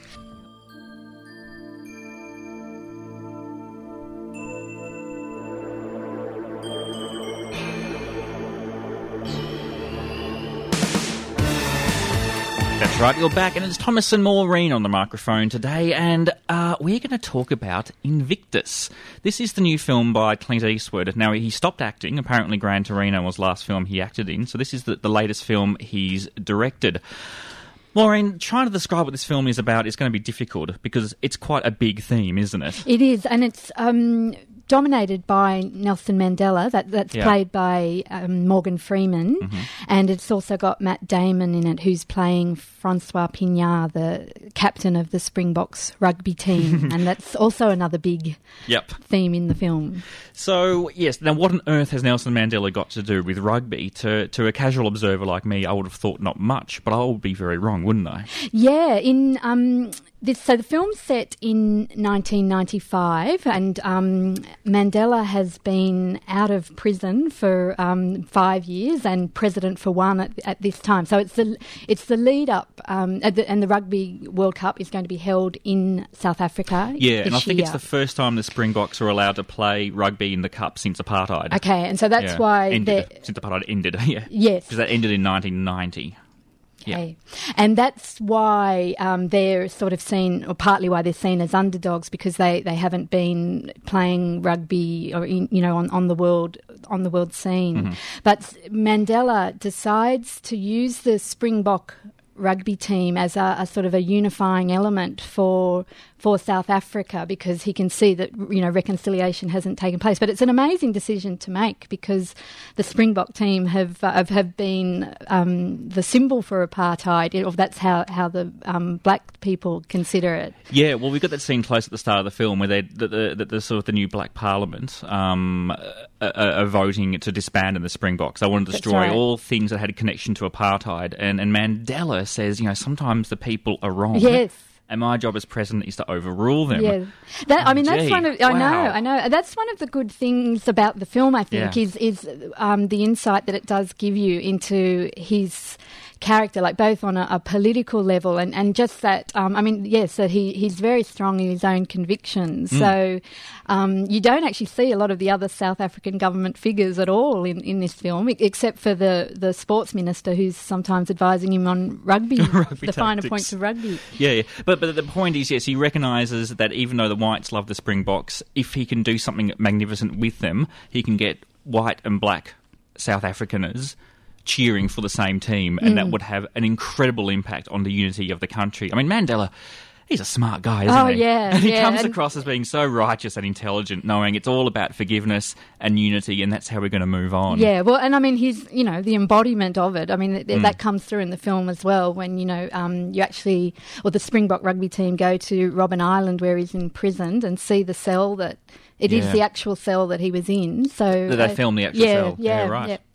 That's right, you're back, and it's Thomas and Maureen on the microphone today, and uh, we're going to talk about Invictus. This is the new film by Clint Eastwood. Now, he stopped acting. Apparently, Gran Torino was the last film he acted in, so this is the, the latest film he's directed. Maureen, trying to describe what this film is about is going to be difficult, because it's quite a big theme, isn't it? It is, and it's... Um dominated by Nelson Mandela, that, that's yeah. played by um, Morgan Freeman, mm-hmm. and it's also got Matt Damon in it, who's playing Francois Pignard, the captain of the Springboks rugby team, and that's also another big yep. theme in the film. So, yes, now what on earth has Nelson Mandela got to do with rugby? To, to a casual observer like me, I would have thought not much, but I would be very wrong, wouldn't I? Yeah, in... Um, This, so the film's set in nineteen ninety-five, and um, Mandela has been out of prison for um, five years and president for one at, at this time. So it's the it's the lead up, um, and, the, and the Rugby World Cup is going to be held in South Africa. Yeah, this and I think year. it's the first time the Springboks are allowed to play rugby in the Cup since apartheid. Okay, and so that's yeah. why ended, since apartheid ended. Yeah, yes, because that ended in nineteen ninety. Okay. Yeah. And that's why um, they're sort of seen, or partly why they're seen as underdogs, because they, they haven't been playing rugby or in, you know on, on the world on the world scene. Mm-hmm. But Mandela decides to use the Springbok rugby team as a, a sort of a unifying element for for South Africa, because he can see that, you know, reconciliation hasn't taken place. But it's an amazing decision to make, because the Springbok team have uh, have, have been um, the symbol for apartheid, or that's how how the um, black people consider it. Yeah, well, we got that scene close at the start of the film where they the, the, the, the sort of the new black parliament um, are, are voting to disband in the Springboks. They want to destroy right. all things that had a connection to apartheid, and and Mandela says, you know, sometimes the people are wrong. Yes. And my job as president is to overrule them. Yeah, that, I mean, that's Gee, one of I wow. know, I know. That's one of the good things about the film. I think yeah. is is um, the insight that it does give you into his character, like both on a, a political level and, and just that. Um, I mean, yes, that he he's very strong in his own convictions. Mm. So um, you don't actually see a lot of the other South African government figures at all in, in this film, except for the, the sports minister who's sometimes advising him on rugby, rugby the finer tactics. points of rugby. Yeah, yeah. But but the point is, yes, he recognises that even though the whites love the Springboks, if he can do something magnificent with them, he can get white and black South Africaners cheering for the same team, and mm. that would have an incredible impact on the unity of the country. I mean, Mandela, he's a smart guy, isn't oh, he? yeah. And he yeah. comes and across as being so righteous and intelligent, knowing it's all about forgiveness and unity, and that's how we're going to move on. Yeah, well, and I mean, he's, you know, the embodiment of it. I mean, th- Mm. that comes through in the film as well, when, you know, um, you actually, or the Springbok rugby team go to Robben Island where he's imprisoned and see the cell that, it Yeah. is the actual cell that he was in. So They uh, filmed the actual yeah, cell. Yeah, Yeah, right. Yeah.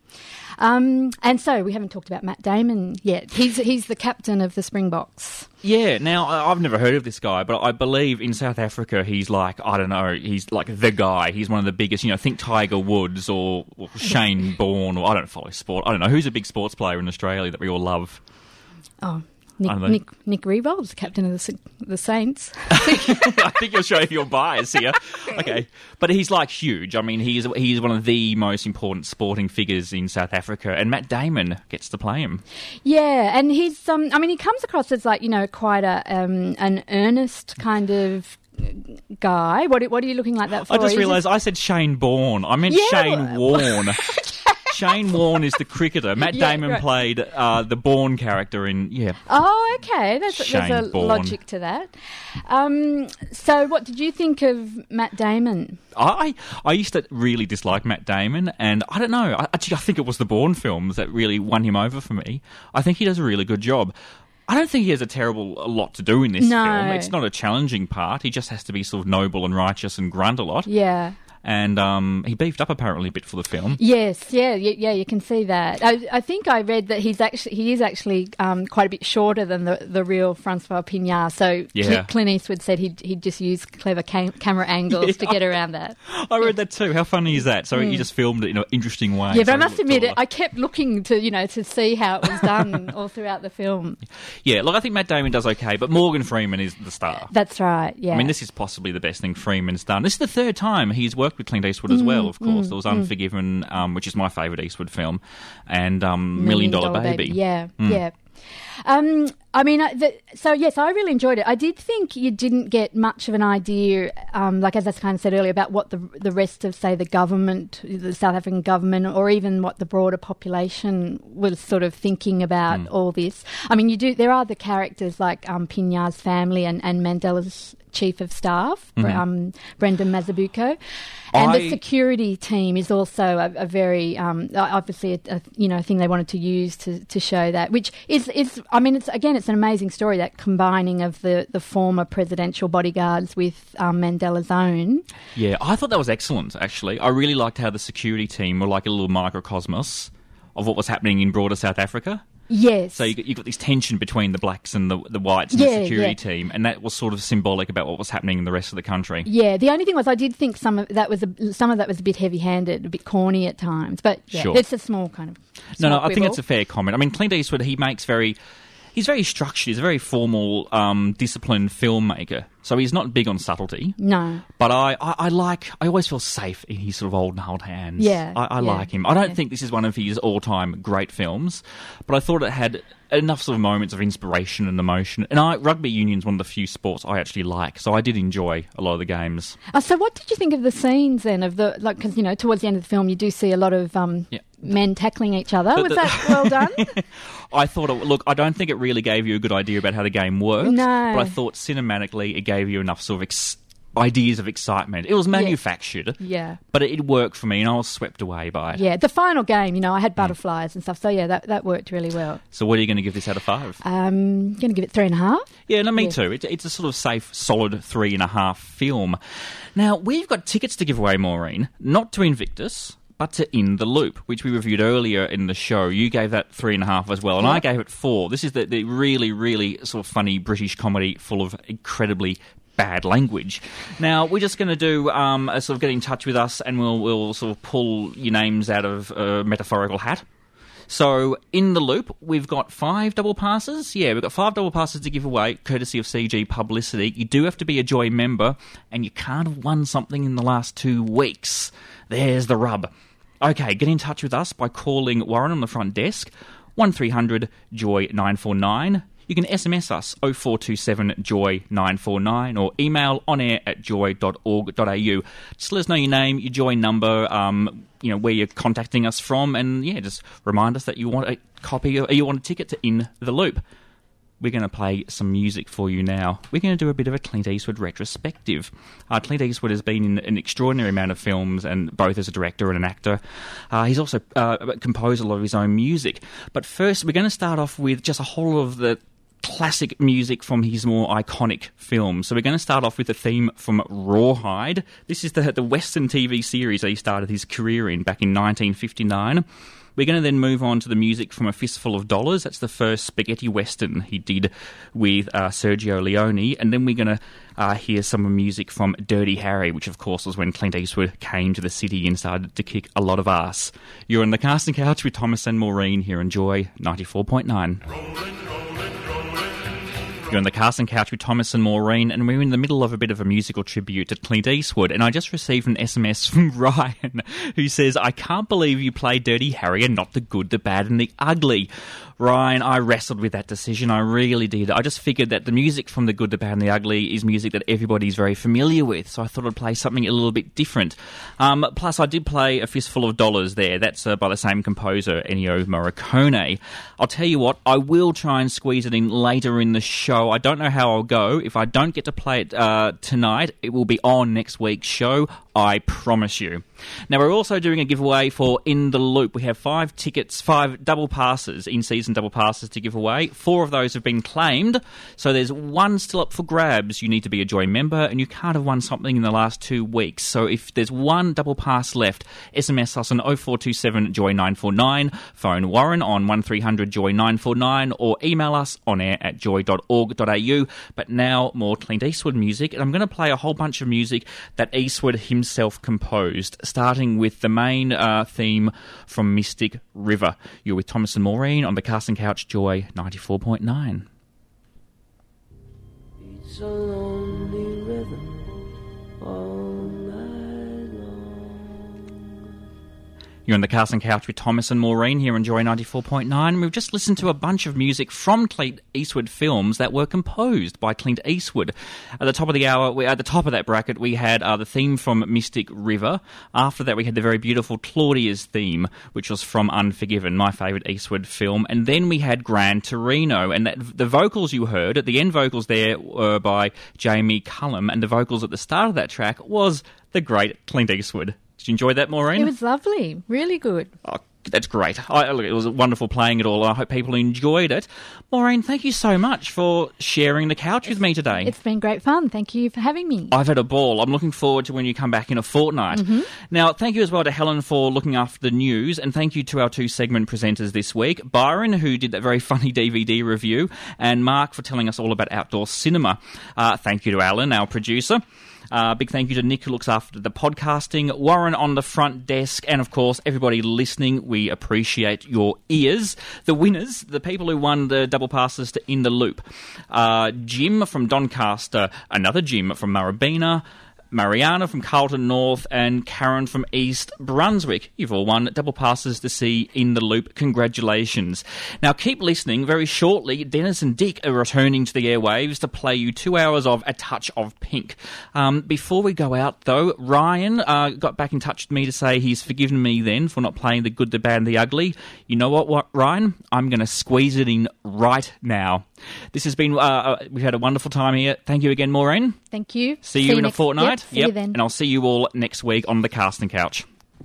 Um, and so we haven't talked about Matt Damon yet. He's he's the captain of the Springboks. Yeah, now, I- I've never heard of this guy, but I believe in South Africa he's like, I don't know, he's like the guy. He's one of the biggest, you know, think Tiger Woods or, or Shane Bourne, or I don't follow sport. I don't know. Who's a big sports player in Australia that we all love? Oh, Nick, I don't know. Nick, Nick Riewoldt, captain of the, S- the Saints. I think you're showing your bias here. Okay. But he's like huge. I mean, he's he's one of the most important sporting figures in South Africa, and Matt Damon gets to play him. Yeah, and he's, um, I mean, he comes across as like, you know, quite a um, an earnest kind of guy. What, what are you looking like that for? I just Is realised it- I said Shane Bourne. I meant Yeah, Shane Warne. Shane Warne is the cricketer. Matt Yeah, Damon right. played uh, the Bourne character in, yeah. Oh, okay. There's, there's Shane a Bourne. logic to that. Um, so what did you think of Matt Damon? I I used to really dislike Matt Damon, and I don't know. I, actually, I think it was the Bourne films that really won him over for me. I think he does a really good job. I don't think he has a terrible a lot to do in this No. film. It's not a challenging part. He just has to be sort of noble and righteous and grunt a lot. Yeah. And um, he beefed up apparently a bit for the film. Yes, yeah, y- yeah, you can see that. I, I think I read that he's actually he is actually um, quite a bit shorter than the, the real Francois Pignard. So Yeah. Cl- Clint Eastwood said he'd he'd just use clever cam- camera angles Yeah. to get around that. I read that too. How funny is that? So Mm. he just filmed it in an interesting way. Yeah, but so I he must looked admit, it, taller. I kept looking to you know to see how it was done all throughout the film. Yeah, look, I think Matt Damon does okay, but Morgan Freeman is the star. That's right. Yeah. I mean, this is possibly the best thing Freeman's done. This is the third time he's worked with Clint Eastwood as Mm, well, of course. mm, There was mm. Unforgiven, um, which is my favourite Eastwood film, and um, Million Dollar, Baby. Yeah, Mm. yeah. Um, I mean, I- the, so yes, I really enjoyed it. I did think you didn't get much of an idea, um, like as I kind of said earlier, about what the the rest of, say, the government, the South African government, or even what the broader population was sort of thinking about Mm. all this. I mean, you do. There are the characters like um, Pignard's family and, and Mandela's chief of staff, Mhm. um, Brendan Mazabuko. And I- the security team is also a, a very, um, obviously, a, a, you know, thing they wanted to use to, to show that, which is, is, I mean, it's again, it's an amazing story, that combining of the, the former presidential bodyguards with um, Mandela's own. Yeah, I thought that was excellent, actually. I really liked how the security team were like a little microcosmos of what was happening in broader South Africa. Yes. So you got, you got this tension between the blacks and the, the whites and Yeah, the security yeah. team, and that was sort of symbolic about what was happening in the rest of the country. Yeah, the only thing was I did think some of that was a, some of that was a bit heavy-handed, a bit corny at times, but yeah, Sure. it's a small kind of. No, no, small I think quibble. it's a fair comment. I mean, Clint Eastwood, he makes very... He's very structured. He's a very formal, um, disciplined filmmaker. So he's not big on subtlety. No. But I, I, I like... I always feel safe in his sort of old gnarled hands. Yeah, I, I yeah, like him. I don't yeah. think this is one of his all-time great films, but I thought it had enough sort of moments of inspiration and emotion. And I, rugby union's one of the few sports I actually like, so I did enjoy a lot of the games. Uh, so what did you think of the scenes then of the, like, because, you know, towards the end of the film you do see a lot of um, Yeah. men tackling each other. The- Was the- that well done? I thought, it, look, I don't think it really gave you a good idea about how the game works. No. But I thought cinematically it gave you enough sort of ex- ideas of excitement. It was manufactured, Yeah. but it, it worked for me, and I was swept away by it. Yeah, the final game, you know, I had butterflies and stuff, so yeah, that, that worked really well. So what are you going to give this out of five? Um, going to give it three and a half. Yeah, no, me Yeah. too. It, it's a sort of safe, solid three and a half film. Now, we've got tickets to give away, Maureen, not to Invictus, but to In the Loop, which we reviewed earlier in the show. You gave that three and a half as well, and Yeah. I gave it four. This is the, the really, really sort of funny British comedy full of incredibly bad language. Now, we're just going to do um, a sort of get in touch with us, and we'll, we'll sort of pull your names out of a metaphorical hat. So, In the Loop, we've got five double passes. Yeah, we've got five double passes to give away, courtesy of C G Publicity. You do have to be a Joy member, and you can't have won something in the last two weeks. There's the rub. Okay, get in touch with us by calling Warren on the front desk, one three hundred joy nine four nine. You can S M S us, oh four two seven joy nine four nine, or email onair at joy dot org dot a u. Just let us know your name, your Joy number, um, you know, where you're contacting us from, and yeah, just remind us that you want a copy, or you want a ticket to In the Loop. We're going to play some music for you now. We're going to do a bit of a Clint Eastwood retrospective. Uh, Clint Eastwood has been in an extraordinary amount of films, and both as a director and an actor. Uh, he's also uh, composed a lot of his own music. But first, we're going to start off with just a whole of the classic music from his more iconic films. So we're going to start off with a theme from Rawhide. This is the, the Western T V series that he started his career in back in nineteen fifty-nine. We're going to then move on to the music from A Fistful of Dollars. That's the first spaghetti western he did with uh, Sergio Leone. And then we're going to uh, hear some music from Dirty Harry, which of course was when Clint Eastwood came to the city and started to kick a lot of ass. You're on the Casting Couch with Thomas and Maureen here on Joy ninety-four point nine. You're on the Casting Couch with Thomas and Maureen, and we're in the middle of a bit of a musical tribute to Clint Eastwood, and I just received an S M S from Ryan, who says, I can't believe you play Dirty Harry and not the good, the bad and the ugly. Ryan, I wrestled with that decision, I really did. I just figured that the music from The Good, the Bad and the Ugly is music that everybody's very familiar with, so I thought I'd play something a little bit different. Um, plus, I did play A Fistful of Dollars there. That's uh, by the same composer, Ennio Morricone. I'll tell you what, I will try and squeeze it in later in the show. I don't know how I'll go. If I don't get to play it uh, tonight, it will be on next week's show. I promise you. Now, we're also doing a giveaway for In the Loop. We have five tickets, five double passes, in-season double passes to give away. Four of those have been claimed, so there's one still up for grabs. You need to be a Joy member, and you can't have won something in the last two weeks. So if there's one double pass left, S M S us on oh four two seven joy nine four nine, phone Warren on one three hundred joy nine four nine, or email us on air at joy dot org dot a u. But now, more Clint Eastwood music, and I'm going to play a whole bunch of music that Eastwood himself composed, starting with the main uh, theme from Mystic River. You're with Thomas and Maureen on the Casting Couch, Joy ninety-four point nine. It's a lonely rhythm all night long. You're on the Casting Couch with Thomas and Maureen here on Joy ninety-four point nine. We've just listened to a bunch of music from Clint Eastwood films that were composed by Clint Eastwood. At the top of the hour, we, at the top of that bracket, we had uh, the theme from Mystic River. After that, we had the very beautiful Claudia's theme, which was from Unforgiven, my favourite Eastwood film. And then we had Gran Torino. And that, the vocals you heard, at the end vocals there were by Jamie Cullum, and the vocals at the start of that track was the great Clint Eastwood. Did you enjoy that, Maureen? It was lovely. Really good. Oh, that's great. I, look, it was wonderful playing it all. I hope people enjoyed it. Maureen, thank you so much for sharing the couch with me today. It's been great fun. Thank you for having me. I've had a ball. I'm looking forward to when you come back in a fortnight. Mm-hmm. Now, thank you as well to Helen for looking after the news, and thank you to our two segment presenters this week, Byron, who did that very funny D V D review, and Mark for telling us all about outdoor cinema. Uh, thank you to Alan, our producer. Uh, big thank you to Nick, who looks after the podcasting, Warren on the front desk, and of course, everybody listening. We appreciate your ears. The winners, the people who won the double passes to In the Loop. Uh, Jim from Doncaster, another Jim from Marabina, Mariana from Carlton North, and Karen from East Brunswick. You've all won double passes to see In the Loop. Congratulations. Now keep listening. Very shortly, Dennis and Dick are returning to the airwaves to play you two hours of A Touch of Pink. Um, before we go out, though, Ryan uh, got back in touch with me to say he's forgiven me then for not playing The Good, the Bad and the Ugly. You know what, what Ryan? I'm going to squeeze it in right now. This has been, uh, we've had a wonderful time here. Thank you again, Maureen. Thank you. See, see you in next, a fortnight. Yep, see yep. you then. And I'll see you all next week on the Casting Couch.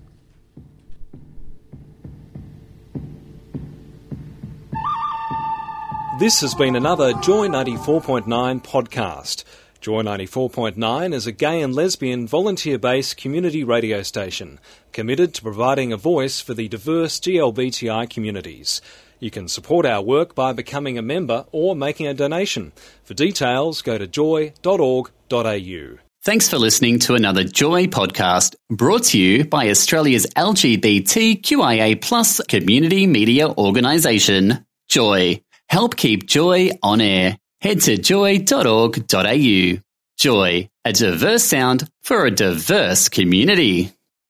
This has been another Joy ninety-four point nine podcast. Joy ninety-four point nine is a gay and lesbian volunteer-based community radio station committed to providing a voice for the diverse G L B T I communities. You can support our work by becoming a member or making a donation. For details, go to joy dot org dot a u. Thanks for listening to another Joy podcast, brought to you by Australia's L G B T Q I A plus community media organisation, Joy. Help keep Joy on air. Head to joy dot org dot a u. Joy, a diverse sound for a diverse community.